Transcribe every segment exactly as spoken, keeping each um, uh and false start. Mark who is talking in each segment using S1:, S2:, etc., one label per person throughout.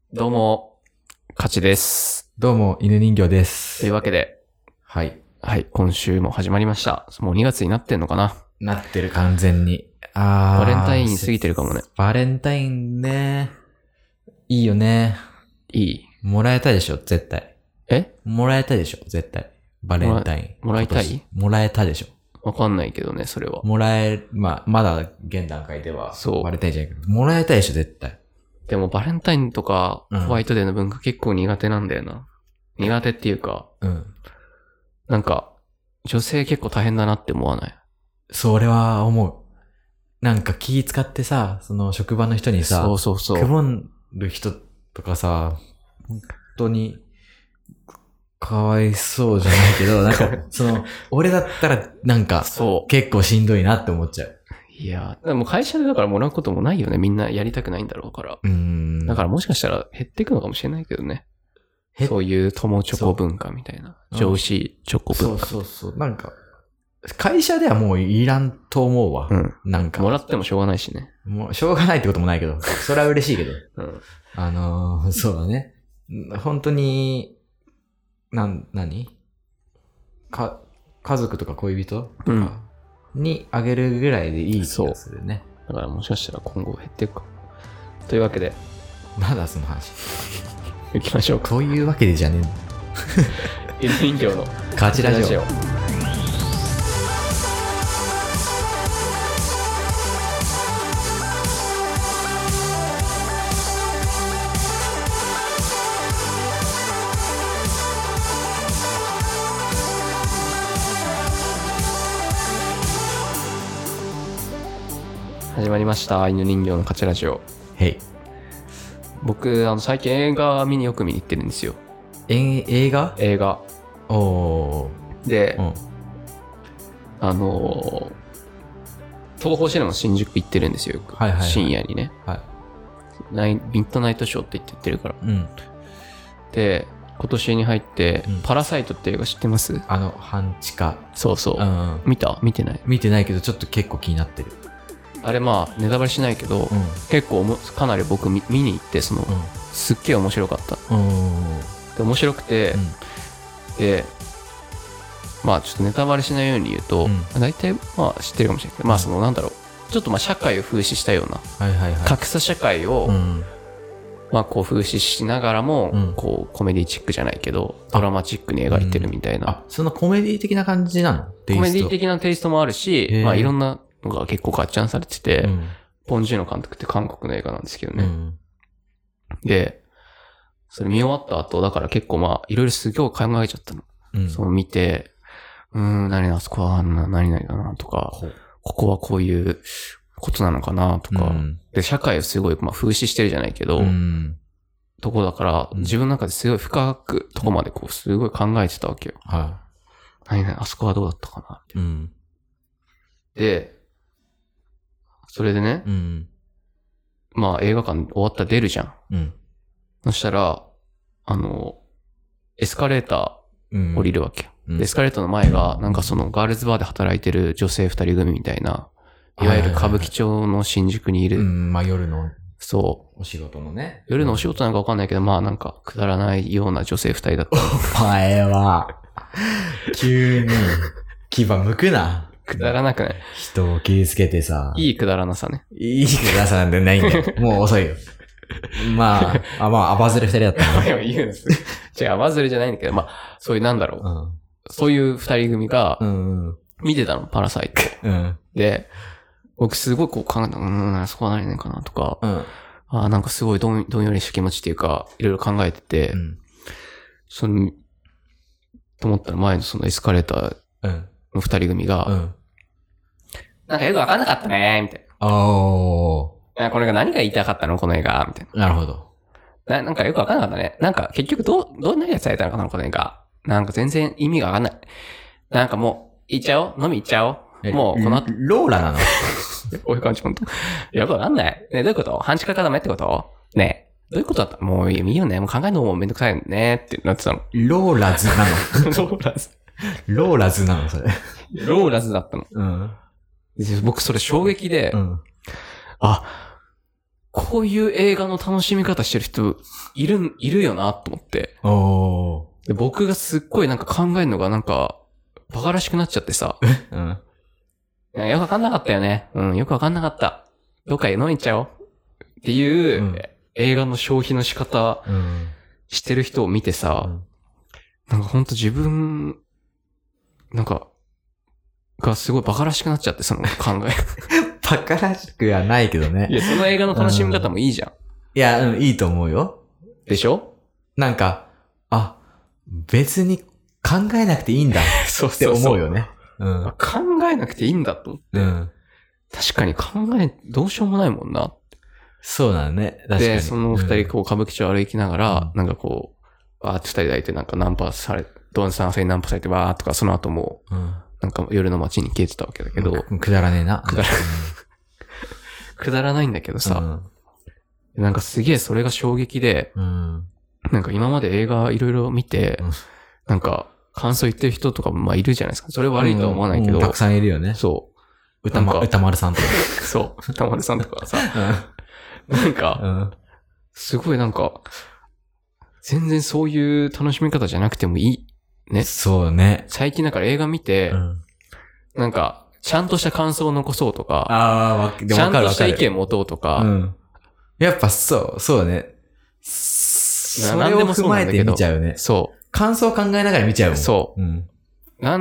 S1: どうも、かちです。
S2: どうも、犬人形です。
S1: というわけで、
S2: はい。
S1: はい、今週も始まりました。もうにがつになってんのかな？
S2: なってる、完全に。あー。
S1: バレンタイン過ぎてるかもね。
S2: バレンタインね。いいよね。
S1: いい。
S2: もらえたでしょ、絶対。
S1: え？
S2: もらえたでしょ、絶対。バレンタイン。
S1: もら、もらいたい？
S2: もらえたでしょ。
S1: わかんないけどね、それは。
S2: もらえ、まあ、まだ現段階では、
S1: そう。
S2: バレンタインじゃないけど、もらえたでしょ、絶対。
S1: でもバレンタインとか、ホワイトデーの文化結構苦手なんだよな。うん、苦手っていうか、
S2: うん。
S1: なんか、女性結構大変だなって思わない？
S2: それは思う。なんか気使ってさ、その職場の人にさ、
S1: そうそうそう。
S2: 配る人とかさ、本当に、かわいそうじゃないけど、なんか、その、俺だったら、なんか、そう。結構しんどいなって思っちゃう。
S1: いや、でも会社でだからもらうこともないよね。みんなやりたくないんだろうから。
S2: うーん。
S1: だからもしかしたら減っていくのかもしれないけどね。そういう友チョコ文化みたいな。上司チョコ文化。
S2: そうそうそう。なんか、会社ではもういらんと思うわ。
S1: うん。
S2: なんか。
S1: もらってもしょうがないしね。
S2: もう、しょうがないってこともないけど、それは嬉しいけど。
S1: うん。
S2: あのー、そうだね。本当に、なん、何か、家族とか恋人とか、うんにあげるぐらいでいい気がするね。
S1: だからもしかしたら今後減っていくか。というわけで。
S2: まだその話。
S1: 行きましょうか。
S2: というわけでじゃね
S1: え。犬人形の
S2: カチラジオ。
S1: 始まりました。犬人形のカチラジオ。
S2: へい。
S1: 僕、あの、最近映画見によく見に行ってるんですよ。
S2: え、映画
S1: 映画。
S2: おー。
S1: で、
S2: うん、
S1: あのー、東宝シネマ新宿行ってるんですよ、よく。
S2: はいはいはい、
S1: 深夜にね。
S2: はい。
S1: ナイミッドナイトショーって言って言ってるから。
S2: うん。
S1: で、今年に入って、うん、パラサイトって映画知ってます？
S2: あの、半地下。
S1: そうそう。うん、見た？見てない？
S2: 見てないけど、ちょっと結構気になってる。
S1: あれまあネタバレしないけど、うん、結構かなり僕 見, 見に行ってその、うん、すっげえ面白かった。うん、で面白くて、うん、でまあちょっとネタバレしないように言うと、うん、大体まあ知ってるかもしれないけど、うん、まあそのなんだろうちょっとまあ社会を風刺したような、はいはいはい、格差社会を、うん、まあこう風刺しながらも、うん、こうコメディチックじゃないけどドラマチックに描いてるみたいな。
S2: あ、そのコメディ的な感じなの？
S1: コメディ的なテイストもあるし、まあいろんなのが結構ガッチャンされてて、うん、ポン・ジュノ監督って韓国の映画なんですけどね、うん、でそれ見終わった後だから結構まあいろいろすごい考えちゃったの、うん、その見てうーん何あそこは何々だなとか、ここはこういうことなのかなとか、うん、で社会をすごいまあ風刺してるじゃないけど、うん、とこだから自分の中ですごい深くとこまでこうすごい考えてたわけよ、はい、何々あそこはどうだったかなって、うん、でそれでね、うん、まあ映画館終わったら出るじゃん。うん、そしたら、あの、エスカレーター降りるわけよ、うん。エスカレーターの前が、なんかそのガールズバーで働いてる女性二人組みたいな、いわゆる歌舞伎町の新宿にいる。
S2: うん、まあ夜の。
S1: そう。
S2: お仕事のね。
S1: 夜のお仕事なんかわかんないけど、まあなんかくだらないような女性二人だった。
S2: お前は、急に、牙向くな。
S1: くだらなくない？
S2: 人を傷つけてさ。
S1: いいくだらなさね。
S2: いいくだらなさなんてないんだよ。もう遅いよ。まあ、あ、まあ、アバズレ二人だった
S1: の。言うんです。違う、アバズレじゃないんだけど、まあ、そういうなんだろう。うん、そういう二人組が、見てたの、パラサイト。うん、で、僕すごいこう考えた、うん、そこは何々かなとか、うん、あなんかすごいどんどんよりした気持ちっていうか、いろいろ考えてて、うん、その、と思ったら前のそのエスカレーターの二人組が、うんなんかよくわかんなかったねみたいな。おー。これが何が言いたかったのこの映画みたい
S2: な。なるほど。
S1: な、なんかよくわかんなかったね。なんか結局どう、どんなやつされたのかなこの映画。なんか全然意味がわかんない。なんかもう、行っちゃおう飲み行っちゃおうもうこの後。
S2: ローラなの
S1: こういう感じほんと。よくわかんない。ね、どういうこと半地下固めってことねえ。どういうことだったもういいよね。もう考えるのもめんどくさいねってなってたの。
S2: ローラズなの
S1: ローラズ。
S2: ローラズなのそれ。
S1: ローラズだったの。うん。僕それ衝撃で、うん、あ、 こういう映画の楽しみ方してる人いる、いるよなと思って。
S2: お
S1: で僕がすっごいなんか考えるのがなんか、バカらしくなっちゃってさ。うん。いやよくわかんなかったよね。うん、よくわかんなかった。どっか飲み行っちゃおう。っていう、うん、映画の消費の仕方してる人を見てさ、うん、なんかほんと自分、なんか、がすごいバカらしくなっちゃって、その考え。
S2: バカらしくはないけどね。
S1: いや、その映画の楽しみ方もいいじゃん。うん、
S2: いや、うん、いいと思うよ。
S1: でしょ？
S2: なんか、あ、別に考えなくていいんだって思うよね。うん、
S1: 考えなくていいんだと思って。うん、確かに考え、どうしようもないもんな。
S2: そうだね。確かに。
S1: で、その二人こう歌舞伎町歩きながら、うん、なんかこう、バーって二人で会えてなんかナンパされ、ドンさんさんにナンパされてバーとか、その後も、うん、なんか夜の街に消えてたわけだけど。
S2: うん、くだらねえな。
S1: くだら、くだらないんだけどさ、うん、なんかすげえそれが衝撃で、うん、なんか今まで映画いろいろ見て、うん、なんか感想言ってる人とかもまあいるじゃないですか。それ悪いとは思わないけど。うん、
S2: たくさんいるよね。
S1: そう。
S2: 歌ま、歌丸さんとか。
S1: そう。歌丸さんとかさ。なんか、うん、すごいなんか、全然そういう楽しみ方じゃなくてもいい。ね。
S2: そうね。
S1: 最近だから映画見て、うん、なんか、ちゃんとした感想を残そうとか、
S2: ああ、わかる。
S1: ちゃんとした意見持とうとか、うん、
S2: やっぱそう、そうね。それを踏まえて見ちゃうね。
S1: そう。
S2: 感想を考えながら見ちゃうもん。
S1: そう。うん、なん、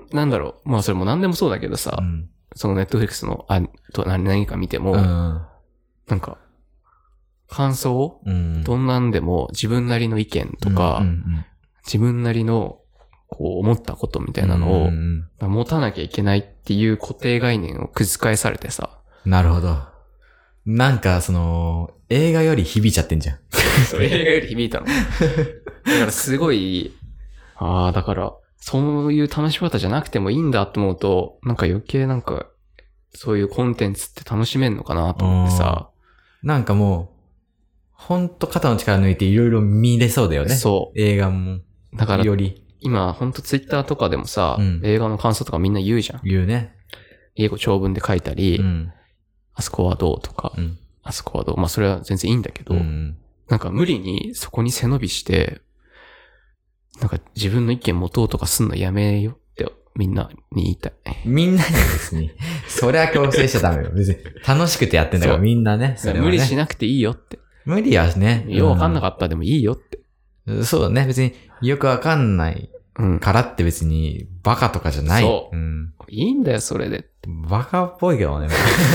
S1: なんだろう。まあそれも何でもそうだけどさ、うん、そのネットフリックスの、あ、と何、何か見ても、うん、なんか、感想を、うん、どんなんでも自分なりの意見とか、うんうんうん、自分なりのこう思ったことみたいなのを、うんうん、持たなきゃいけないっていう固定概念を崩返されてさ。
S2: なるほど。なんかその、映画より響いちゃってんじゃん。
S1: そう、映画より響いたの。だからすごい、ああ、だから、そういう楽しみ方じゃなくてもいいんだと思うと、なんか余計なんか、そういうコンテンツって楽しめんのかなと思ってさ。
S2: なんかもう、ほんと肩の力抜いていろいろ見れそうだよね。
S1: そう。
S2: 映画も。
S1: だから、
S2: より。
S1: 今、ほんとツイッターとかでもさ、うん、映画の感想とかみんな言うじゃん。
S2: 言うね。
S1: 英語長文で書いたり、うん、あそこはどうとか、うん、あそこはどう。まあそれは全然いいんだけど、うん、なんか無理にそこに背伸びして、なんか自分の意見持とうとかすんのやめよってみんなに言いたい。
S2: みんなにですね。それは強制しちゃダメよ。別に楽しくてやってんだからみんなね。
S1: それはね無理しなくていいよって。
S2: 無理はね。
S1: ようわかんなかったでもいいよって。
S2: うん、そうだね。別によくわかんないからって別にバカとかじゃない。
S1: そう。うん、いいんだよ、それで。
S2: バカっぽいけどね。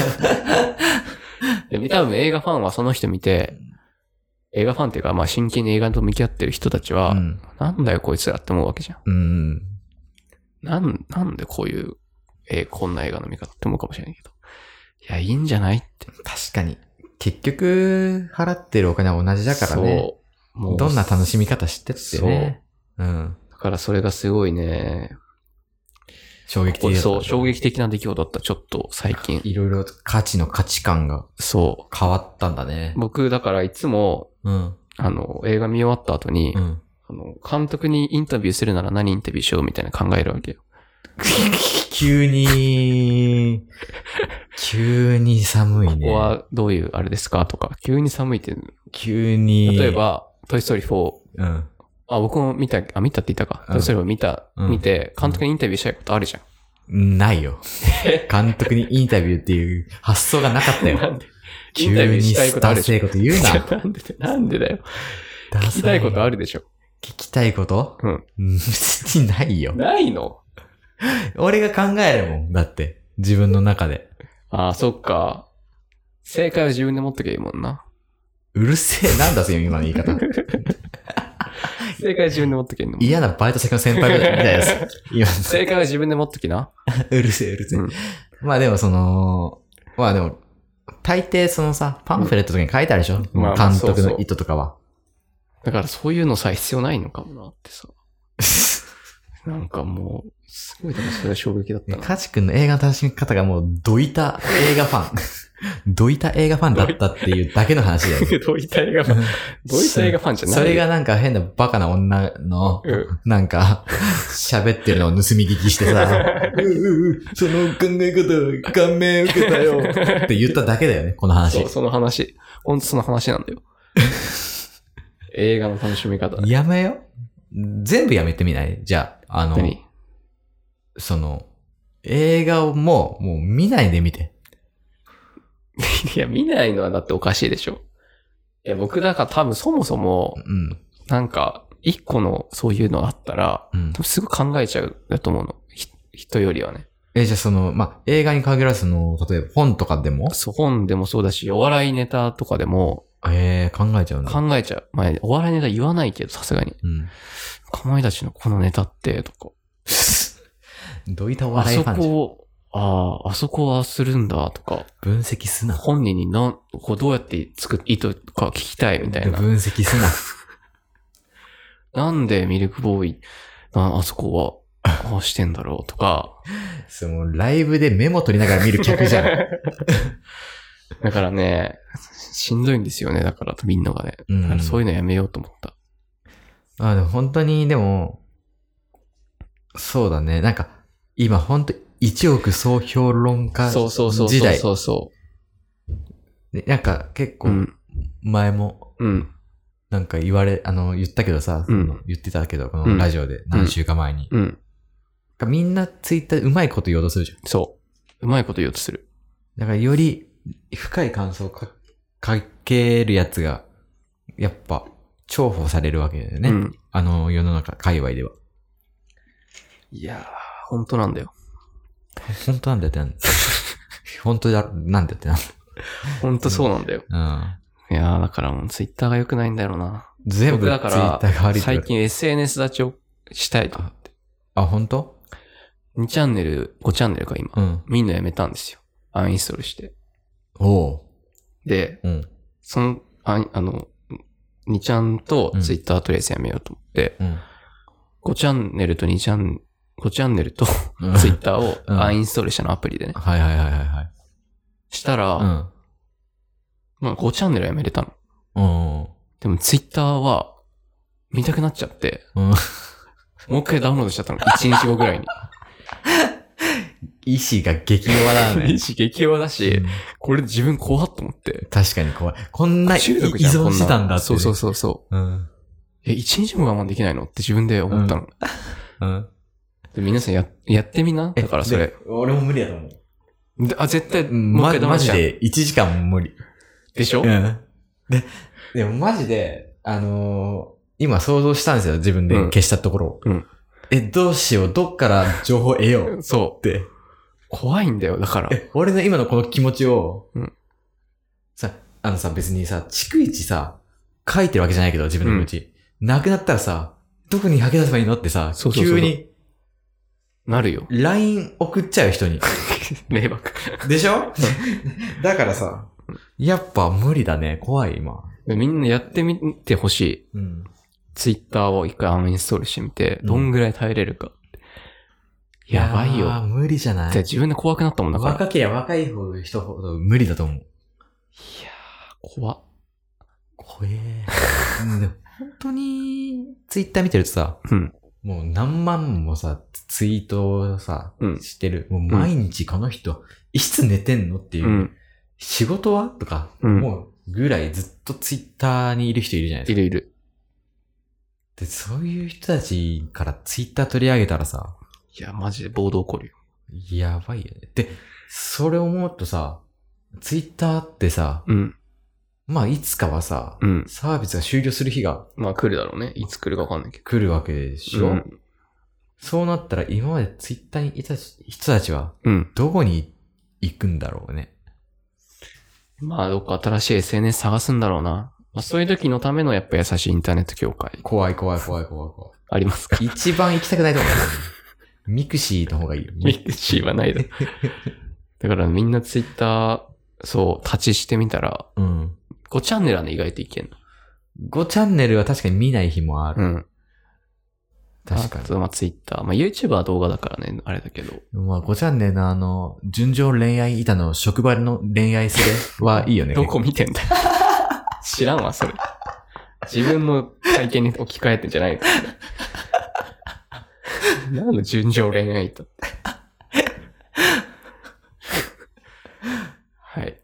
S1: で多分映画ファンはその人見て、映画ファンっていうか、まあ真剣に映画と向き合ってる人たちは、うん、なんだよこいつらって思うわけじゃん。うん、なん、なんでこういう、えー、こんな映画の見方って思うかもしれないけど。いや、いいんじゃないって。
S2: 確かに。結局、払ってるお金は同じだからね。そう。もうどんな楽しみ方知ってってね。そう。うん。
S1: だからそれがすごいね、
S2: 衝撃的だった。
S1: そう、衝撃的な出来事だった、ちょっと最近。
S2: いろいろ価値の価値観が。
S1: そう。
S2: 変わったんだね。
S1: 僕、だからいつも、うん、あの、映画見終わった後に、うん、あの、監督にインタビューするなら何インタビューしようみたいな考えるわけよ。
S2: 急に、急に寒いね。
S1: ここはどういうあれですかとか、急に寒いって。
S2: 急に。
S1: 例えば、トイストーリーフォー。うん。あ、僕も見た、あ、見たって言ったか。うん、トイストーリーフォー見た、うん、見て、監督にインタビューしたいことあるじゃ
S2: ん。ないよ。監督にインタビューっていう発想がなかったよ。なんで
S1: インタビューしたいことある
S2: じゃん。急にダセいこと言うな。
S1: なんで、なんでだよ。聞きたいことあるでしょ。
S2: 聞きたいこと？うん。別にないよ。
S1: ないの？
S2: 俺が考えるもん。だって。自分の中で。
S1: ああ、そっか。正解は自分で持っとけばいいもんな。
S2: うるせえ。なんだそれ今の言い方。
S1: 正解は自分で持っとけばいいの。
S2: 嫌なバイト先の先輩みたいなやつ。
S1: 今正解は自分で持っときな。
S2: うるせえ、うるせえ。うん、まあでもその、まあでも、大抵そのさ、パンフレットとかに書いてあるでしょ、うん、監督の意図とかは、まあまあそうそう。
S1: だからそういうのさ、必要ないのかもなってさ。なんかもう、すごい、だからそれは衝撃だったな。
S2: カチ君の映画の楽しみ方がもう、どいた映画ファン。どいた映画ファンだったっていうだけの話だよね。
S1: どいた映画ファン。どいた映画ファンじゃない。
S2: それがなんか変なバカな女の、うん、なんか、喋ってるのを盗み聞きしてさ、うううその考え方、感銘受けたよって言っただけだよね、この話。
S1: そう、その話。 ほんとその話なんだよ。映画の楽しみ方。
S2: やめよ。全部やめてみない？じゃあ、あの、
S1: 何？
S2: その、映画をもう、もう見ないで見て。
S1: いや、見ないのはだっておかしいでしょ。いや、僕だから多分そもそも、
S2: うん。
S1: なんか、一個のそういうのあったら、
S2: うん、
S1: 多分すぐ考えちゃうだと思うの。人よりはね。
S2: え、じゃあその、まあ、映画に限らずその、例えば本とかでも？
S1: そう、本でもそうだし、お笑いネタとかでも、
S2: ええー、考えちゃうんだ。
S1: 考えちゃう。まあ、お笑いネタ言わないけど、さすがに。
S2: うん。
S1: かまいたちのこのネタって、とか。
S2: どういったお笑いファンじゃん。
S1: あそこ、ああ、あそこはするんだ、とか。
S2: 分析すな。
S1: 本人になん、こうどうやって作っ、意図か聞きたいみたいな。
S2: 分析すな。
S1: なんでミルクボーイ、あ, あそこは、こうしてんだろうとか。
S2: その、ライブでメモ取りながら見る客じゃん。
S1: だからね、しんどいんですよね。だから、みんながね。だからそういうのやめようと思った。
S2: あ、でも本当に、でも、そうだね。なんか、今本当一億総評論家時代。
S1: そうそうそうそうそうそう。
S2: なんか結構、前も、
S1: うん。
S2: なんか言われ、あの、言ったけどさ、
S1: うん、
S2: 言ってたけど、このラジオで何週間前に。
S1: うん。
S2: うん、みんなツイッターでうまいこと言おうとするじゃん。
S1: そう。うまいこと言おうとする。
S2: だからより深い感想をか、かけるやつが、やっぱ、重宝されるわけだよね。うん、あの世の中、界隈では。い
S1: やー、本当なんだよ。
S2: 本当なんだよってなんだよ。本当だ、なんだよってなんだよ。
S1: 本当そうなんだよ。
S2: うん。
S1: いやー、だからもうツイッターが良くないんだろうな。
S2: 全部ツイッターが悪い。
S1: 最近 エスエヌエス 立ちをしたいと思って。
S2: あ、本当？
S1: に チャンネル、ごチャンネルか今。うん。みんなやめたんですよ。アンインストールして。
S2: おう。
S1: で、うん。その、あ, あの、にチャンとツイッターとりあえずやめようと思って、うん、ごチャンネルとにチャン、ごチャンネルとツイッターをアンインストールしたのアプリでね。
S2: はいはいはいはいはい。
S1: したら、うん、まあごチャンネルやめれたの。うん。でもツイッターは見たくなっちゃって、うん、もう一回ダウンロードしちゃったの。いちにちごぐらいに。
S2: 意志が激弱だね。
S1: 意志激弱だし、うん、これ自分怖っと思って。
S2: 確かに怖い。こんな依存してたんだって、ね。
S1: そうそうそうそう。うん、え、一日も我慢できないのって自分で思ったの。うん。うん、で皆さんや、やってみなだからそれ。
S2: 俺も無理だと思う。
S1: であ、絶対、
S2: もう一回マジでいちじかんも無理。
S1: でしょ？
S2: うん。で、でもマジで、あのー、今想像したんですよ。自分で消したところを。うん。え、どうしよう。どっから情報得よう。
S1: そう。
S2: って。
S1: 怖いんだよ、だから。
S2: え、俺の今のこの気持ちを、うん、さ、あのさ、別にさ、逐一さ、書いてるわけじゃないけど、自分の気持ち。うん、なくなったらさ、どこに吐き出せばいいのってさ、そうそうそう急に。
S1: なるよ。
S2: ライン 送っちゃう人に。
S1: 迷惑。
S2: でしょだからさ、やっぱ無理だね。怖い、今。
S1: みんなやってみてほしい。うん、ツイッターを一回アンインストールしてみて、どんぐらい耐えれるか。やばいよ。
S2: ああ、無理じゃない。
S1: じゃあ自分で怖くなったもんだから。
S2: 若ければ若い方の人ほど無理だと思う。いや
S1: ー、怖っ。
S2: 怖えー。でも本当に、ツイッター見てるとさ、うん、もう何万もさ、ツイートをさ、うん、してる。もう毎日この人、いつ寝てんのっていう。うん、仕事はとか、うん、もうぐらいずっとツイッターにいる人いるじゃないですか。
S1: いるいる。
S2: で、そういう人たちからツイッター取り上げたらさ、
S1: いや、マジで暴動起こるよ。
S2: やばいよね。で、それを思うとさ、ツイッターってさ、うん、まあいつかはさ、うん、サービスが終了する日が、
S1: まあ来るだろうね。いつ来るかわかんないけど。
S2: 来るわけでしょ、うん、そうなったら今までツイッターにいた人たちは、どこに行くんだろうね。
S1: うん、まあどっか新しい エスエヌエス 探すんだろうな。まあ、そういう時のためのやっぱ優しいインターネット協会。
S2: 怖い怖い怖い怖い怖い。
S1: ありますか？
S2: 一番行きたくないと思う。ミクシーの方がいいよ。
S1: ミクシーはないだ。だからみんなツイッター、そう、立ちしてみたら、うん。ごチャンネルはね、意外といけんの。
S2: ごチャンネルは確かに見ない日もある。うん。確かに。
S1: あと、まあツイッター。まあ YouTube は動画だからね、あれだけど。
S2: まあごチャンネルのあの、純情恋愛板の職場の恋愛すれはいいよね。
S1: どこ見てんだよ。知らんわ、それ。自分の体験に置き換えてんじゃないの。何の純情恋愛と。はい。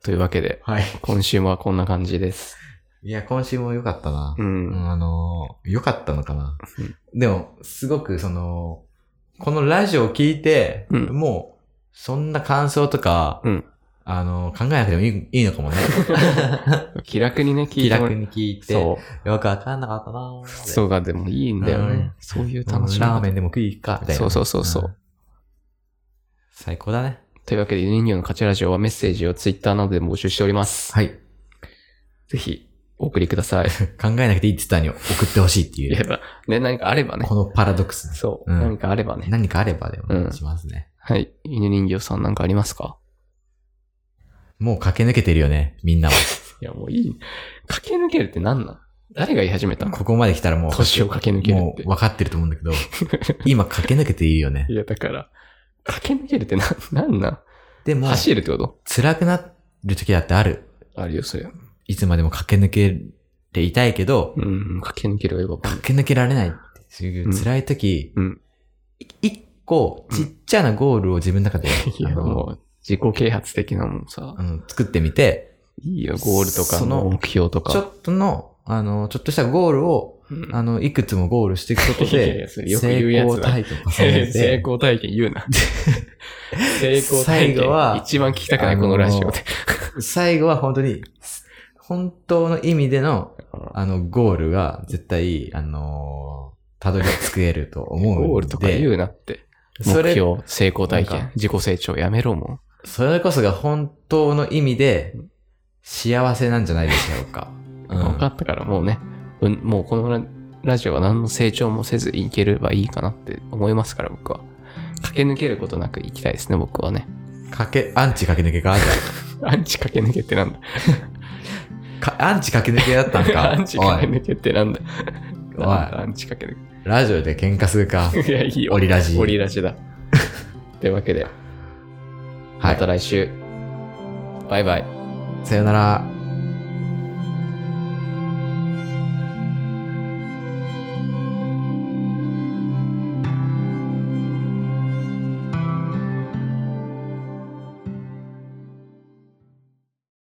S1: というわけで、
S2: はい。
S1: 今週もはこんな感じです。
S2: いや、今週も良かったな。
S1: うん。
S2: うん、あのー、良かったのかな。でも、すごくその、このラジオを聞いて、うん、もう、そんな感想とか、うん、あのー、考えなくてもいい、いいのかもね。
S1: 気楽にね、聞いて。
S2: 気楽に聞いて。そう。よくわかんなかったな
S1: そうがでもいいんだよね。うん、そういう楽しみ、
S2: うん。ラーメンでも食い行くか、みたいな。
S1: そうそうそうそう、うん。
S2: 最高だね。
S1: というわけで、ユニニオの勝ちラジオはメッセージをツイッターなどで募集しております。
S2: はい。
S1: ぜひ、お送りください。
S2: 考えなくていいって言ったのに送ってほしいっていう。
S1: 言えば、ね、何かあればね。
S2: このパラドックス、ね。
S1: そう、うん。何かあればね。
S2: 何かあればでもしますね。
S1: うん、はい。犬人形さんなんかありますか？
S2: もう駆け抜けてるよね、みんなは。
S1: いや、もういい。駆け抜けるって何なん？誰が言い始めたの？
S2: ここまで来たらもう。
S1: 年を駆け抜けるって。
S2: もう分かってると思うんだけど、今駆け抜けていいよね。
S1: いや、だから、駆け抜けるってな、なんなん？
S2: でも、
S1: 走るってこと？
S2: 辛くなる時だってある。
S1: あるよ、それ。
S2: いつまでも駆け抜けていたいけど、
S1: うん、駆け抜けるよ、よく
S2: 駆け抜けられないっていう辛い時、うん、一個ちっちゃなゴールを自分の中で、
S1: うん、いやもう自己啓発的なもんさ、
S2: うん、作ってみて、
S1: いいよ、ゴールとかの目標とか。
S2: ちょっとの、あの、ちょっとしたゴールを、うん、あの、いくつもゴールしていくことで、いやいやそれよく言うやつだ。成功体験を重ねて。
S1: 成功体験言うな。成功体験は一番聞きたくない、このラジオで。
S2: 最後は本当に、本当の意味での、あの、ゴールが絶対、あのー、たどり着けると思うんで。
S1: ゴールとか言うなって。目標、成功体験、自己成長やめろもん。
S2: それこそが本当の意味で、幸せなんじゃないでしょうか。
S1: うん、分かったからもうね、うん、もうこのラジオは何の成長もせずいければいいかなって思いますから、僕は。駆け抜けることなく行きたいですね、僕はね。
S2: 駆け、アンチ駆け抜けか
S1: アンチ駆け抜けってなんだ
S2: かアンチ駆け抜けだったんか
S1: アンチ駆け抜けってなんだ
S2: おい。
S1: アンチ駆け抜
S2: け。ラジオで喧嘩するか。
S1: いや、いいよ。
S2: オリラジ。
S1: オリラジだ。というわけで、また来週。バイバイ。
S2: さよなら。